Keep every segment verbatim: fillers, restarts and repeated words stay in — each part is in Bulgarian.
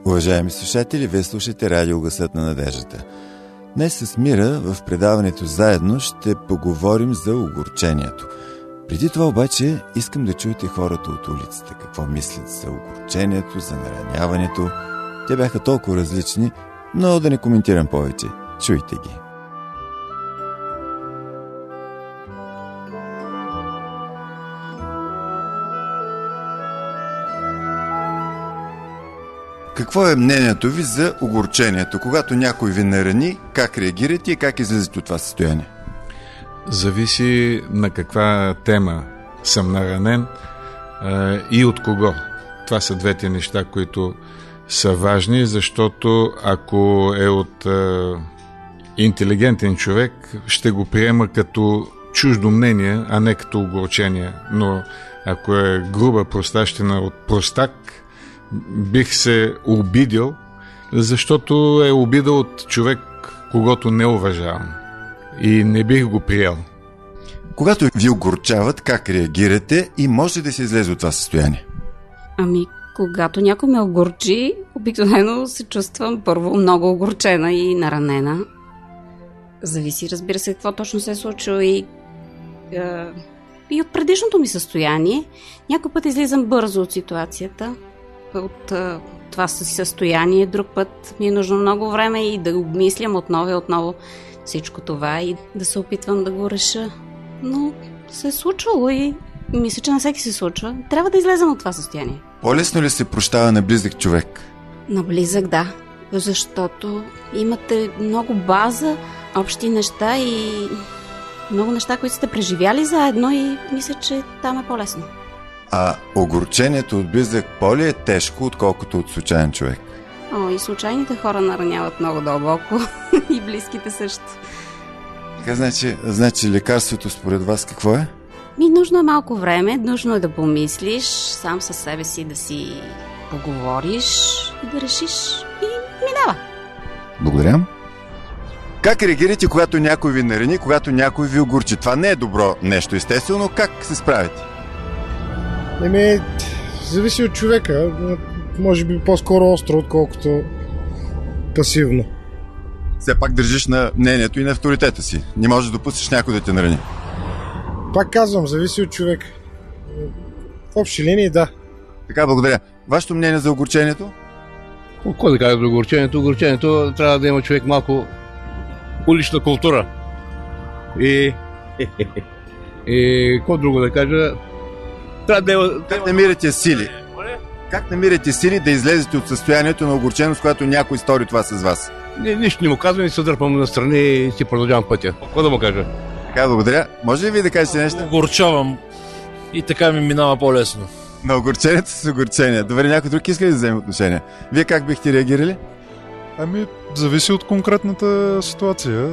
Уважаеми слушатели, вие слушате Радио Гласът на надеждата. Днес с Мира в предаването Заедно ще поговорим за огорчението. Преди това обаче искам да чуете хората от улицата, какво мислят за огорчението, за нараняването. Те бяха толкова различни, но да не коментирам повече. Чуйте ги. Какво е мнението ви за огорчението? Когато някой ви нарани, как реагирате и как излизате от това състояние? Зависи на каква тема съм наранен а, и от кого. Това са двете неща, които са важни, защото ако е от а, интелигентен човек, ще го приема като чуждо мнение, а не като огорчение. Но ако е груба простащина от простак, бих се обидил, защото е обида от човек, когото не уважавам. И не бих го приел. Когато ви огорчават, как реагирате и може да се излезе от това състояние? Ами, когато някой ме огорчи, обикновено се чувствам първо много огорчена и наранена. Зависи, разбира се, какво точно се е случило и, е, и от предишното ми състояние. Някой път излизам бързо от ситуацията, от е, това състояние. Друг път ми е нужно много време и да обмислям отново и отново всичко това и да се опитвам да го реша. Но се е случвало и мисля, че на всеки се случва. Трябва да излезем от това състояние. По-лесно ли се прощава на близък човек? На близък, да. Защото имате много база, общи неща и много неща, които сте преживяли заедно и мисля, че там е по-лесно. А огорчението от близък по-ли е тежко, отколкото от случайен човек? О, и случайните хора нараняват много дълбоко. И близките също. Така, значи, значи лекарството според вас какво е? Ми нужно е малко време, нужно е да помислиш, сам със себе си да си поговориш и да решиш и минава. Благодаря. Как реагирате, когато някой ви нарани, когато някой ви огорчи? Това не е добро нещо, естествено. Как се справите? Еми, зависи от човека. Може би по-скоро остро, отколкото пасивно. Все пак държиш на мнението и на авторитета си. Не можеш да допуснеш някой да те нарани. Пак казвам, зависи от човек. В общи линии, да. Така, благодаря. Вашето мнение за огорчението? Какво да кажа за огорчението? Огорчението трябва да има човек малко улична култура. И... И... Какво друго да кажа? Трябва да има... Как намирате сили? Как намирате сили да излезете от състоянието на огорченост, когато някой стори това с вас? Ни, нищо не му казвам и се дърпам настрани и си продължавам пътя. Какво да му кажа? Така, благодаря. Може ли ви да кажете нещо? Огорчавам и така ми минава по-лесно. На огорчението с огорчение. Добре, някой друг иска ли да вземе отношение? Вие как бихте реагирали? Ами, зависи от конкретната ситуация.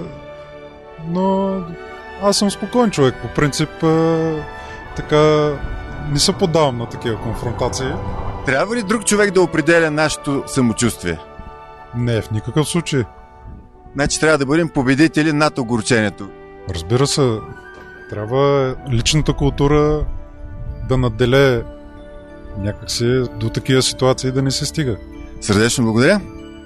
Но аз съм спокоен човек. По принцип, а, така не се поддавам на такива конфронтации. Трябва ли друг човек да определя нашето самочувствие? Не, в никакъв случай. Значи трябва да бъдем победители над огорчението. Разбира се, трябва личната култура да надделее някакси до такива ситуации да не се стига. Сърдечно благодаря.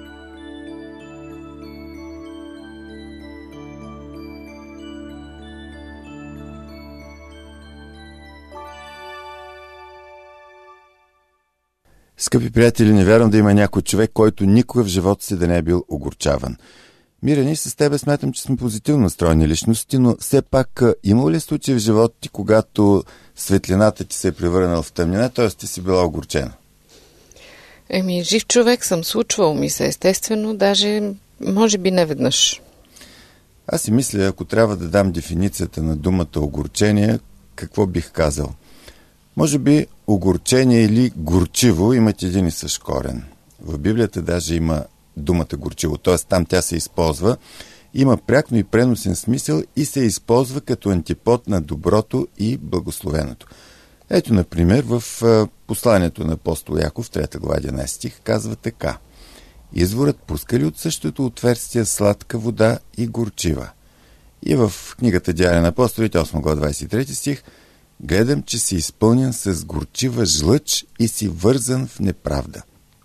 Скъпи приятели, не вярвам да има някой човек, който никога в живота си да не е бил огорчаван. Мирени, с тебе смятам, че сме позитивно настроени личности, но все пак има ли случаи в живота ти, когато светлината ти се е превърнала в тъмнина, т.е. ти си била огорчена? Еми, жив човек съм, случвал ми се, естествено, даже може би не веднъж. Аз си мисля, ако трябва да дам дефиницията на думата огорчение, какво бих казал? Може би огорчение или горчиво имат един и същ корен. В Библията даже има думата горчиво, т.е. там тя се използва, има пряк, но и преносен смисъл и се използва като антипод на доброто и благословеното. Ето, например, в посланието на апостол Яков, трета глава, единадесети стих, казва така: изворът пуска ли от същото отверстие сладка вода и горчива? И в книгата Деяния на апостолите, осма глава, двадесет и трети стих, гледам, че си изпълнен с горчива жлъч и си вързан в неправда.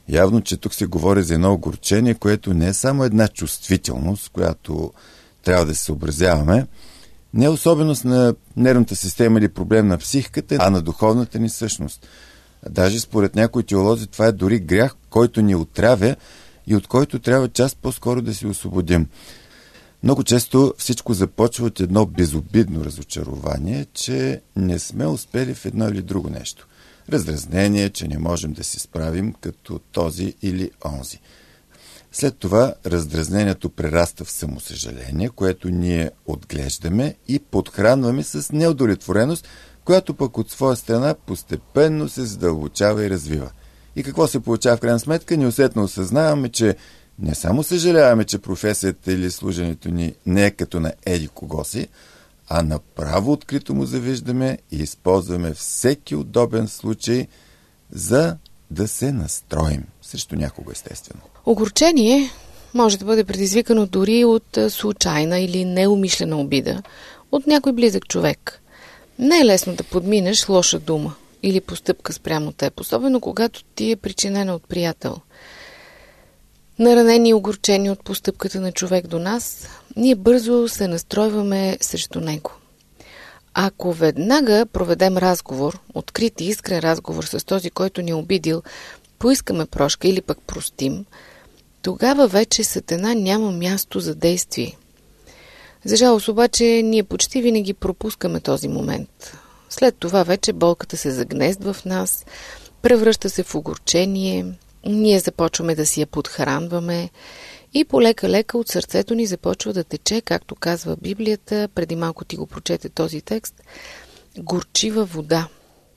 Явно, че тук се говори за едно огорчение, което не е само една чувствителност, която трябва да се съобразяваме, не е особеност на нервната система или проблем на психиката, а на духовната ни същност. Даже според някои теолози това е дори грях, който ни отравя и от който трябва част по-скоро да се освободим. Много често всичко започва от едно безобидно разочарование, че не сме успели в едно или друго нещо. Раздразнение, че не можем да се справим като този или онзи. След това раздразнението прераства в самосъжаление, което ние отглеждаме и подхранваме с неудовлетвореност, която пък от своя страна постепенно се задълбочава и развива. И какво се получава в крайна сметка? Неусетно осъзнаваме, че не само съжаляваме, че професията или служенето ни не е като на еди кого си, а направо открито му завиждаме и използваме всеки удобен случай, за да се настроим срещу някого, естествено. Огорчение може да бъде предизвикано дори от случайна или неумишлена обида от някой близък човек. Не е лесно да подминеш лоша дума или постъпка спрямо теб, особено когато ти е причинена от приятел. Наранени и огорчени от постъпката на човек до нас, ние бързо се настройваме срещу него. Ако веднага проведем разговор, открит и искрен разговор с този, който ни е обидил, поискаме прошка или пък простим, тогава вече Сатана няма място за действие. За жалост обаче, ние почти винаги пропускаме този момент. След това вече болката се загнездва в нас, превръща се в огорчение, ние започваме да си я подхранваме и полека-лека от сърцето ни започва да тече, както казва Библията, преди малко ти го прочете този текст, горчива вода.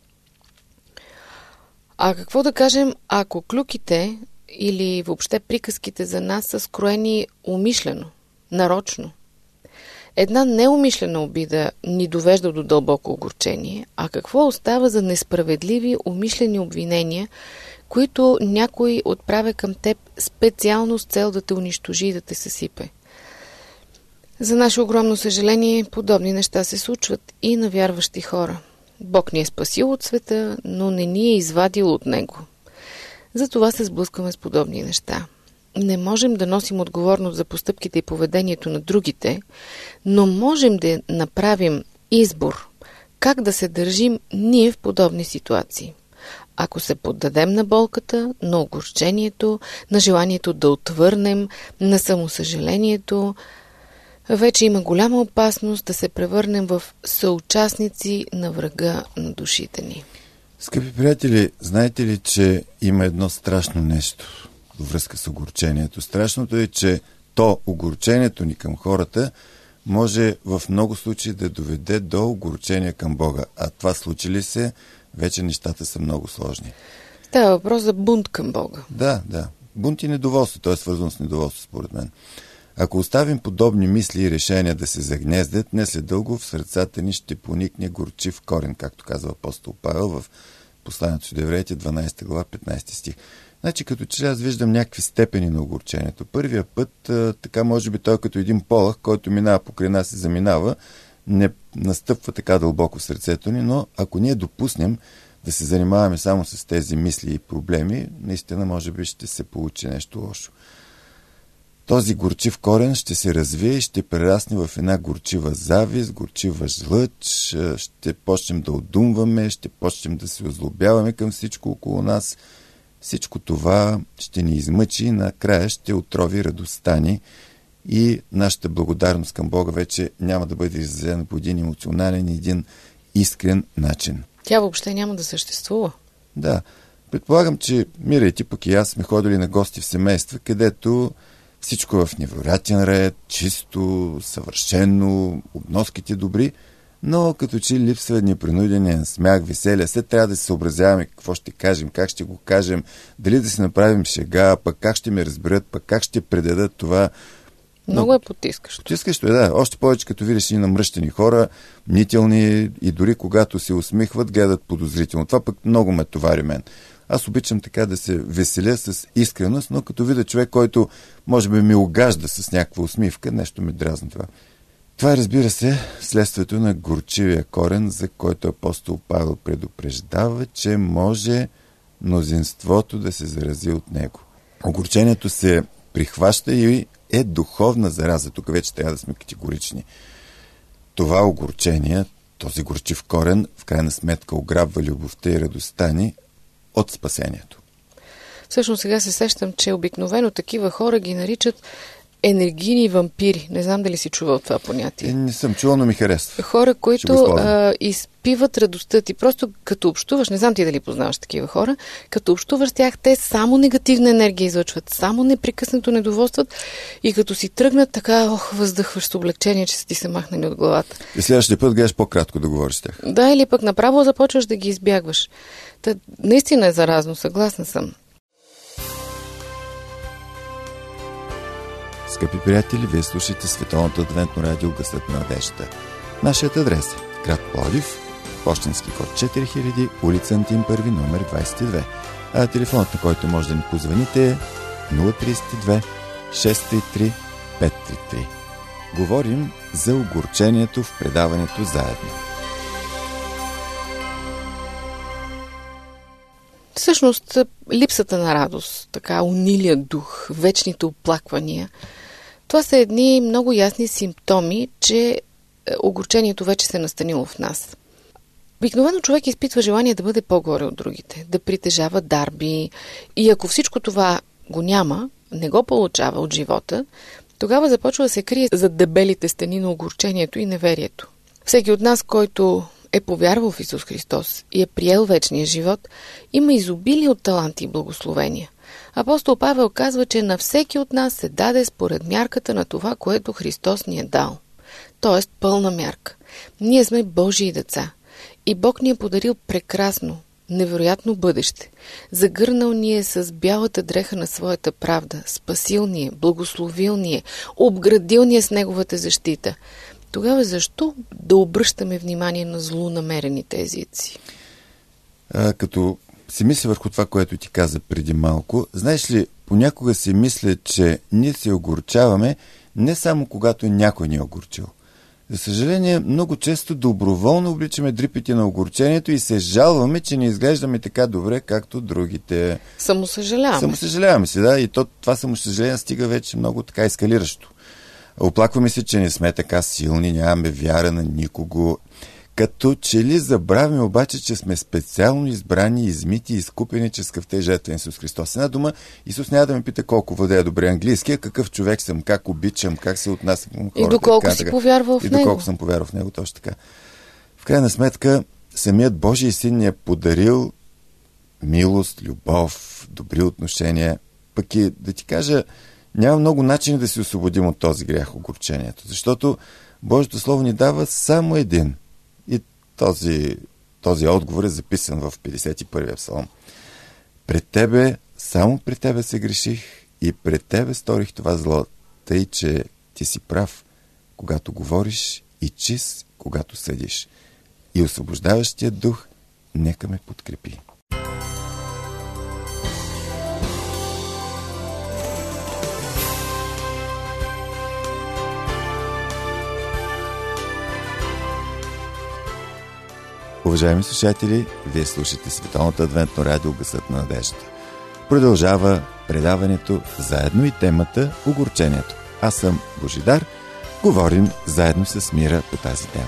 А какво да кажем, ако клюките или въобще приказките за нас са скроени умишлено, нарочно? Една неумишлена обида ни довежда до дълбоко огорчение, а какво остава за несправедливи умишлени обвинения, които някой отправя към теб специално с цел да те унищожи и да те съсипе? За наше огромно съжаление, подобни неща се случват и на вярващи хора. Бог ни е спасил от света, но не ни е извадил от него. Затова се сблъскваме с подобни неща. Не можем да носим отговорност за постъпките и поведението на другите, но можем да направим избор как да се държим ние в подобни ситуации. Ако се поддадем на болката, на огорчението, на желанието да отвърнем, на самосъжалението, вече има голяма опасност да се превърнем в съучастници на врага на душите ни. Скъпи приятели, знаете ли, че има едно страшно нещо във връзка с огорчението? Страшното е, че то, огорчението ни към хората, може в много случаи да доведе до огорчение към Бога. А това случи ли се, вече нещата са много сложни. Става въпрос за бунт към Бога. Да, да. Бунт и недоволство. То е свързано с недоволство, според мен. Ако оставим подобни мисли и решения да се загнездят, не след дълго в сърцата ни ще поникне горчив корен, както казва апостол Павел в посланието до Евреите, дванадесета глава, петнадесети стих. Значи, като че аз виждам някакви степени на огорчението. Първия път, а, така може би той като един полъх, който минава покрай нас и заминава, не настъпва така дълбоко в сърцето ни, но ако ние допуснем да се занимаваме само с тези мисли и проблеми, наистина може би ще се получи нещо лошо. Този горчив корен ще се развие и ще прерасне в една горчива завист, горчива жлъч, ще почнем да одумваме, ще почнем да се озлобяваме към всичко около нас. Всичко това ще ни измъчи и накрая ще отрови радостта ни и нашата благодарност към Бога вече няма да бъде изразена по един емоционален и един искрен начин. Тя въобще няма да съществува. Да. Предполагам, че Мира и ти пък и аз сме ходили на гости в семейства, където всичко е в невероятен ред, чисто, съвършено, обноските добри, но като че липсва непринуден смях, веселие. След трябва да се съобразяваме какво ще кажем, как ще го кажем, дали да си направим шега, пък как ще ме разберат, пък как ще предадат това. Много е потискащо. Потискащо е, да. Още повече като видиш и намръщени хора, мнителни и дори когато се усмихват, гледат подозрително. Това пък много ме товари мен. Аз обичам така да се веселя с искреност, но като видя човек, който може би ми огажда с някаква усмивка, нещо ми дразни това. Това е, разбира се, следствието на горчивия корен, за който апостол Павел предупреждава, че може мнозинството да се зарази от него. Огорчението се прихваща и е духовна зараза. Тук вече трябва да сме категорични. Това огорчение, този горчив корен, в крайна сметка ограбва любовта и радостта ни от спасението. Всъщност сега се сещам, че обикновено такива хора ги наричат енергийни вампири. Не знам дали си чувал това понятие. Е, не съм чувал, но ми харесва. Хора, които а, изпиват радостта ти. Просто като общуваш, не знам ти дали познаваш такива хора, като общуваш с тях, те само негативна енергия излъчват, само непрекъснато недоволстват и като си тръгнат, така, ох, въздъхваш с облегчение, че са ти се махнали от главата. И следващия път гледаш по-кратко да говориш с тях. Да, или пък направо започваш да ги избягваш. Та, наистина е заразно, съгласна съм. Скъпи приятели, вие слушате Световното адвентно радио Гласът на надеждата. Нашият адрес е град Пловдив, пощенски код четири хиляди, улица Антим първи, номер двадесет и две. А телефонът, на който може да ни позвоните е нула три две шест три три пет три три. Говорим за огорчението в предаването Заедно. Всъщност, липсата на радост, така унилият дух, вечните оплаквания, това са едни много ясни симптоми, че огорчението вече се е настанило в нас. Обикновено човек изпитва желание да бъде по-горе от другите, да притежава дарби и ако всичко това го няма, не го получава от живота, тогава започва да се крие зад дебелите стени на огорчението и неверието. Всеки от нас, който е повярвал в Исус Христос и е приел вечния живот, има изобилие от таланти и благословения. Апостол Павел казва, че на всеки от нас се даде според мярката на това, което Христос ни е дал. Тоест пълна мярка. Ние сме Божии деца и Бог ни е подарил прекрасно, невероятно бъдеще. Загърнал ни е с бялата дреха на своята правда, спасил ни е, благословил ни е, обградил ни е с неговата защита. Тогава защо да обръщаме внимание на злонамерените езици? А, като си мисля върху това, което ти каза преди малко, знаеш ли, понякога си мисля, че ние се огорчаваме не само когато някой ни е огорчил. За съжаление, много често доброволно обличаме дрипите на огорчението и се жалваме, че не изглеждаме така добре, както другите. Самосъжаляваме. Самосъжаляваме си, да, и то, това самосъжаление стига вече много така ескалиращо. Оплакваме се, че не сме така силни, нямаме вяра на никого. Като че ли забравяме обаче, че сме специално избрани, измити и изкупени чрез кръвта и жертва на Исус Христос. Една дума, Исус няма да ме пита колко владея добре английски, а какъв човек съм, как обичам, как се отнасям към хората. И доколко така, си така. повярвал в и него. И доколко съм повярвал в него, точно така. В крайна сметка, самият Божий син ни е подарил милост, любов, добри отношения. Пък и да ти кажа, няма много начини да се освободим от този грях, огорчението. Защото Божието Слово ни дава само един. И този, този отговор е записан в петдесет и първия псалом. Пред тебе, само пред тебе се греших и пред тебе сторих това зло, тъй, че ти си прав, когато говориш и чист, когато съдиш. И освобождаващия дух нека ме подкрепи. Уважаеми слушатели, вие слушате Световното адвентно радио Гласът на надеждата. Продължава предаването заедно и темата огорчението. Аз съм Божидар. Говорим заедно с Мира по тази тема.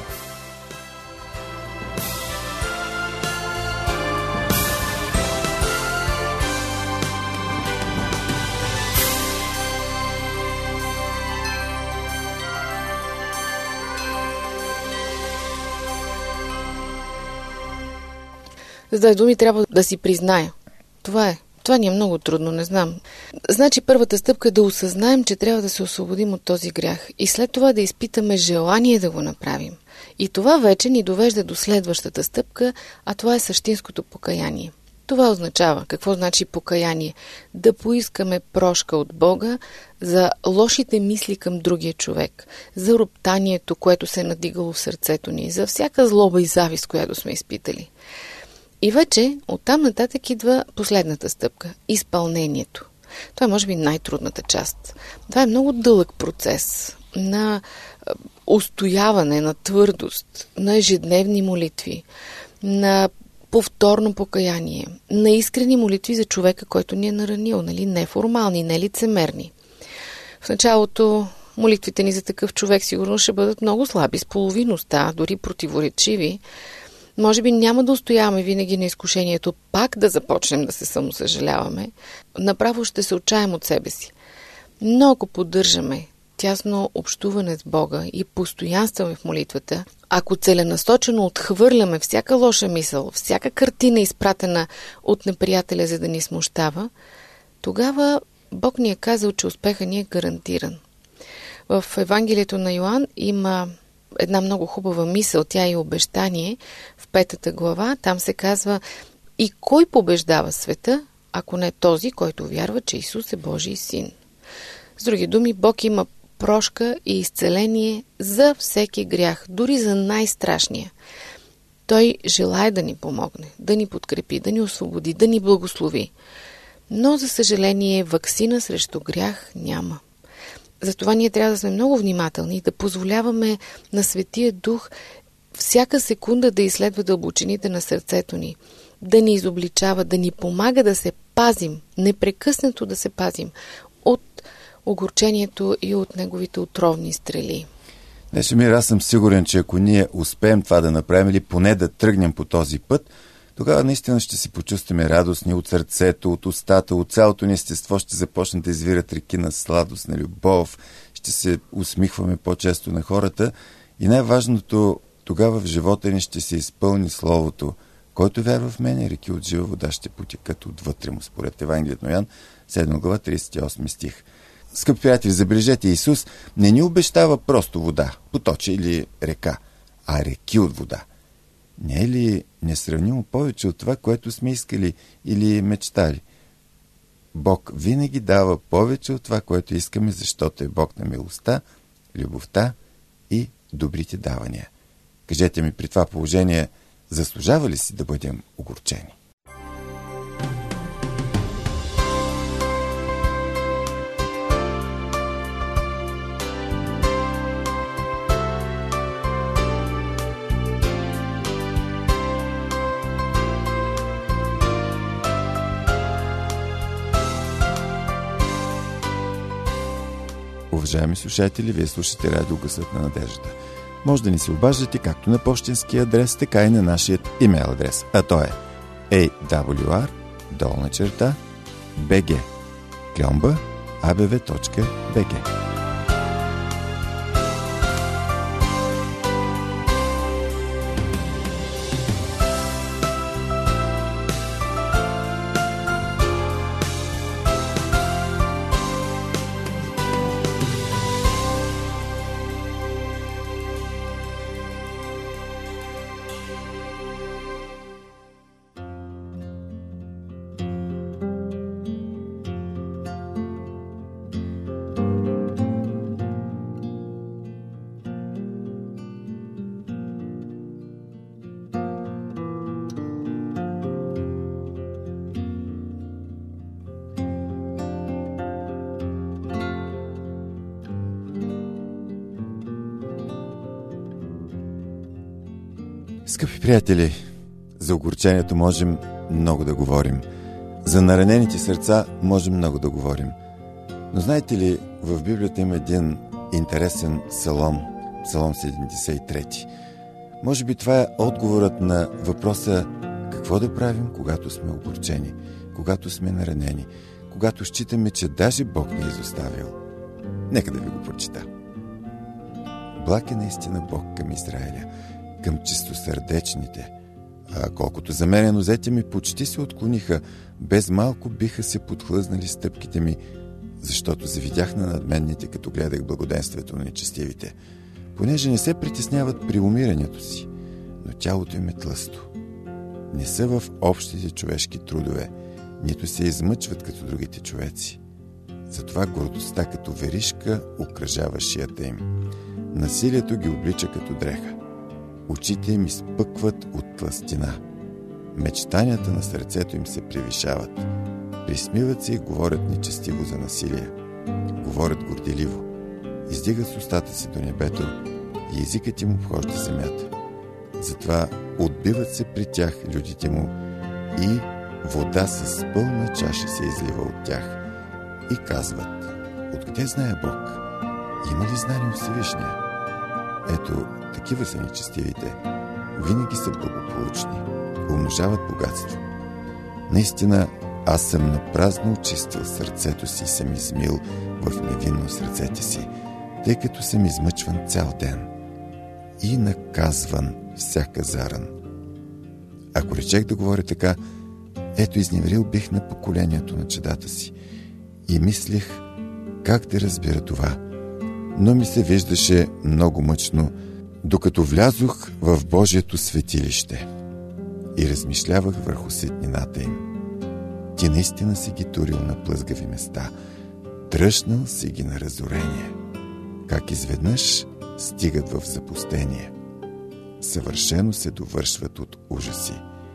С две думи трябва да си призная. Това е. Това ни е много трудно, не знам. Значи първата стъпка е да осъзнаем, че трябва да се освободим от този грях и след това да изпитаме желание да го направим. И това вече ни довежда до следващата стъпка, а това е същинското покаяние. Това означава, какво значи покаяние? Да поискаме прошка от Бога за лошите мисли към другия човек, за роптанието, което се е надигало в сърцето ни, за всяка злоба и завист, която сме изпитали. И вече оттам нататък идва последната стъпка – изпълнението. Това е може би най-трудната част. Това е много дълъг процес на устояване, на твърдост, на ежедневни молитви, на повторно покаяние, на искрени молитви за човека, който ни е наранил, нали? Не формални, не лицемерни. В началото молитвите ни за такъв човек сигурно ще бъдат много слаби, с половиността, дори противоречиви. Може би няма да устояваме винаги на изкушението пак да започнем да се самосъжаляваме. Направо ще се отчаем от себе си. Но ако поддържаме тясно общуване с Бога и постоянстваме в молитвата, ако целенасочено отхвърляме всяка лоша мисъл, всяка картина изпратена от неприятеля, за да ни смущава, тогава Бог ни е казал, че успеха ни е гарантиран. В Евангелието на Йоан има една много хубава мисъл, тя е обещание в петата глава. Там се казва: и кой побеждава света, ако не този, който вярва, че Исус е Божий син. С други думи, Бог има прошка и изцеление за всеки грях, дори за най-страшния. Той желае да ни помогне, да ни подкрепи, да ни освободи, да ни благослови. Но, за съжаление, ваксина срещу грях няма. Затова ние трябва да сме много внимателни и да позволяваме на Светия Дух всяка секунда да изследва дълбочините на сърцето ни, да ни изобличава, да ни помага да се пазим, непрекъснато да се пазим от огорчението и от неговите отровни стрели. Нешемир, аз съм сигурен, че ако ние успеем това да направим или поне да тръгнем по този път, тогава наистина ще се почувстваме радостни от сърцето, от устата, от цялото ни естество ще започнат да извират реки на сладост, на любов, ще се усмихваме по-често на хората и най-важното, тогава в живота ни ще се изпълни Словото: който вярва в мене, реки от жива вода ще потекат отвътре му, според Евангелието на Йоан, седма глава, тридесет и осми стих. Скъпи приятели, забележете, Исус не ни обещава просто вода, поточе или река, а реки от вода. Не е ли несравнимо повече от това, което сме искали или мечтали? Бог винаги дава повече от това, което искаме, защото е Бог на милостта, любовта и добрите давания. Кажете ми, при това положение заслужава ли си да бъдем огорчени? Уважаеми слушатели, вие слушате радио Гласът на надеждата. Може да ни се обаждате както на пощенски адрес, така и на нашия имейл адрес, а то е ей дабъл ю ар долна черта би джи кьомба а бе ве точка би джи. Скъпи приятели, за огорчението можем много да говорим. За наранените сърца можем много да говорим. Но знаете ли, в Библията има един интересен псалом, псалом седемдесет и трети. Може би това е отговорът на въпроса какво да правим, когато сме огорчени, когато сме наранени, когато считаме, че даже Бог ни е изоставил. Нека да ви го прочита. Благ е наистина Бог към Израиля, към чистосърдечните. А колкото за мене, нозете ми почти се отклониха, без малко биха се подхлъзнали стъпките ми, защото завидях на надменните, като гледах благоденствието на нечестивите, понеже не се притесняват при умирането си, но тялото им е тлъсто. Не са в общите човешки трудове, нито се измъчват като другите човеци. Затова гордостта като веришка окръжава шията им. Насилието ги облича като дреха. Очите им изпъкват от тлъстина. Мечтанията на сърцето им се превишават. Присмиват се и говорят нечестиво за насилие. Говорят горделиво. Издигат с устата си до небето и езикът им обхожда земята. Затова отбиват се при тях людите му и вода с пълна чаша се излива от тях. И казват: откъде знае Бог? Има ли знание от Всевишния? Ето, такива са нечестивите. Винаги са благополучни. Умножават богатство. Наистина, аз съм напразно очистил сърцето си и съм измил в невинност ръцете си, тъй като съм измъчван цял ден и наказван всяка заран. Ако речех да говоря така, ето изневерил бих на поколението на чедата си и мислех как да разбира това, но ми се виждаше много мъчно, докато влязох в Божието светилище и размишлявах върху сетнината им. Ти наистина си ги турил на плъзгави места, тръщнал си ги на разорение, как изведнъж стигат в запустение. Съвършено се довършват от ужаси.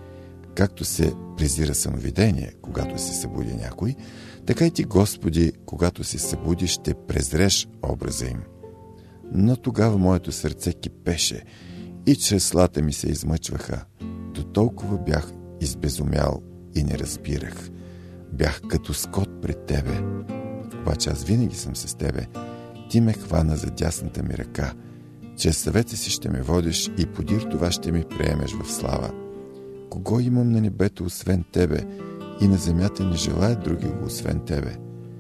Както се презира съновидение, когато се събуди някой, така и ти, Господи, когато се събудиш, ще презреш образа им. Но тогава моето сърце кипеше и чреслата ми се измъчваха. До толкова бях избезумял и не разбирах. Бях като скот пред Тебе. Обаче аз винаги съм с Тебе. Ти ме хвана за дясната ми ръка. Чрез съвета си ще ме водиш и подир това ще ми приемеш в слава. Кого имам на небето освен Тебе, и на земята не желая други го освен Тебе.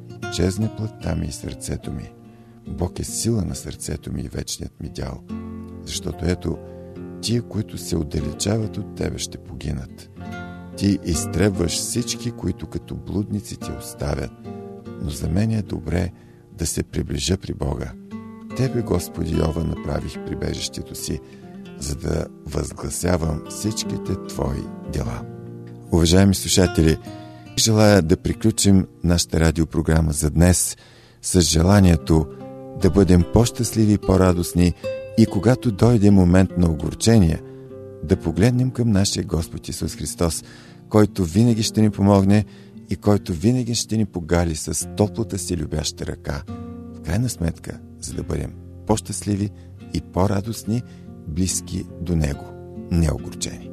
Чезне плътта ми и сърцето ми. Бог е сила на сърцето ми и вечният ми дял. Защото ето, тия, които се отдалечават от Тебе, ще погинат. Ти изтребваш всички, които като блудници Те оставят. Но за мен е добре да се приближа при Бога. Тебе, Господи Йова, направих прибежището си, за да възгласявам всичките Твои дела. Уважаеми слушатели, желая да приключим нашата радиопрограма за днес с желанието да бъдем по-щастливи и по-радостни и когато дойде момент на огорчение, да погледнем към нашия Господ Исус Христос, който винаги ще ни помогне и който винаги ще ни погали с топлата си любяща ръка. В крайна сметка, за да бъдем по-щастливи и по-радостни, близки до Него, неогорчени.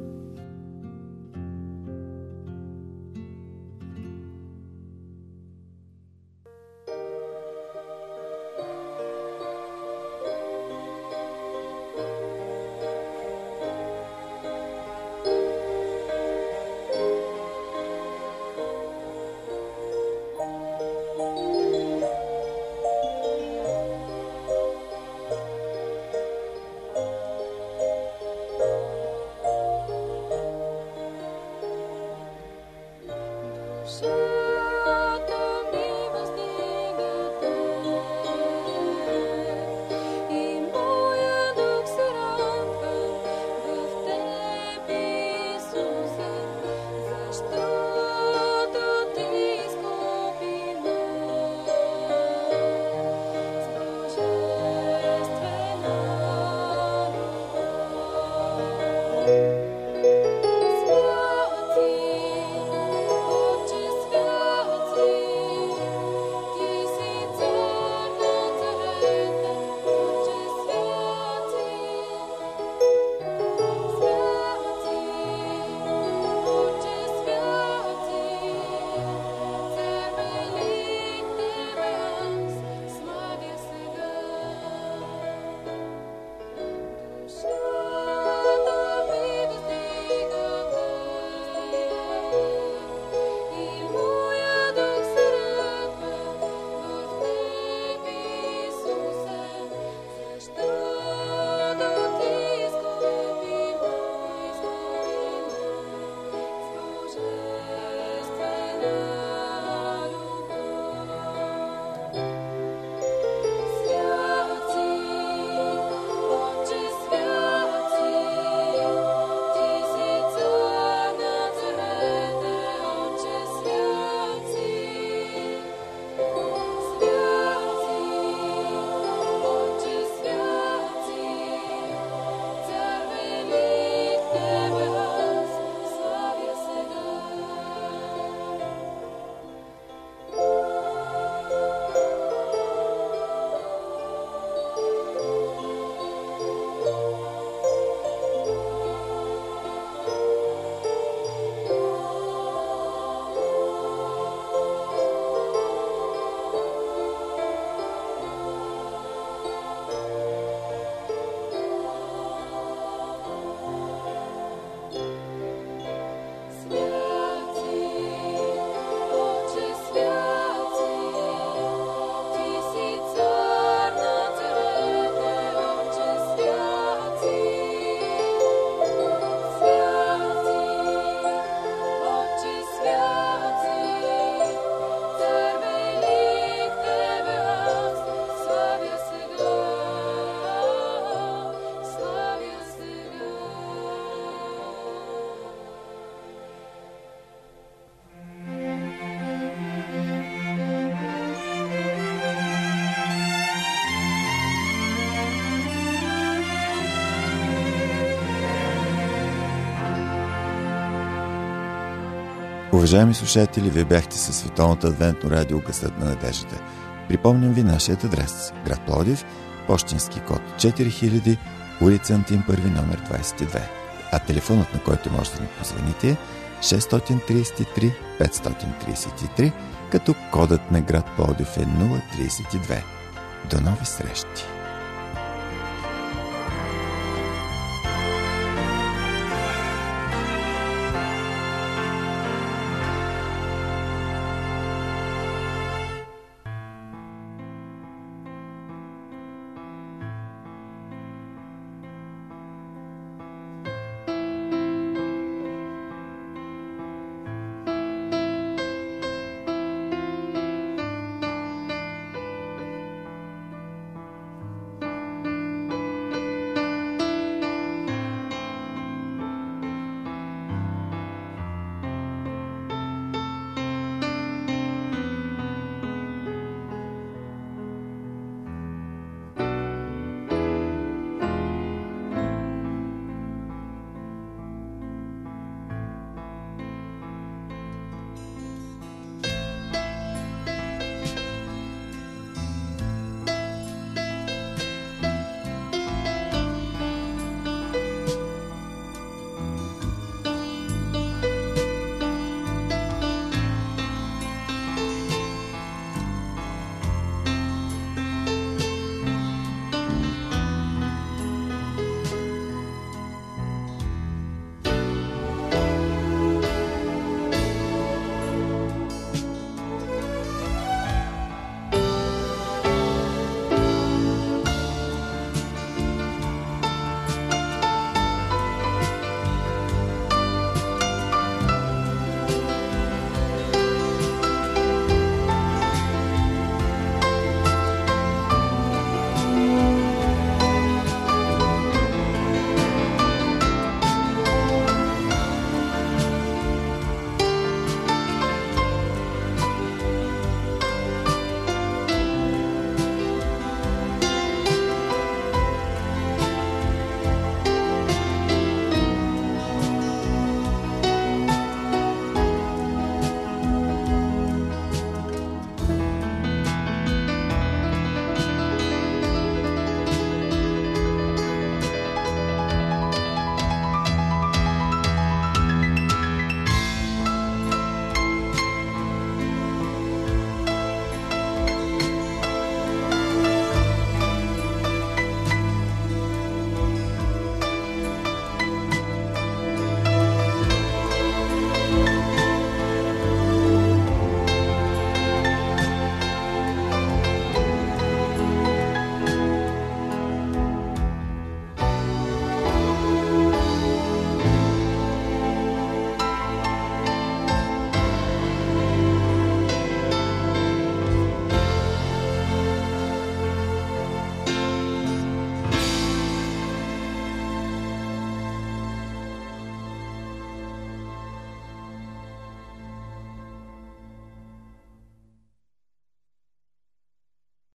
Уважаеми слушатели, вие бяхте със Световното адвентно радио Гласът на надеждата. Припомням ви нашият адрес. Град Пловдив, пощенски код четири хиляди, улица Антим първи, номер двадесет и две. А телефонът, на който може да ни позвоните, е шест три три пет три три, като кодът на град Пловдив е нула тридесет и две. До нови срещи!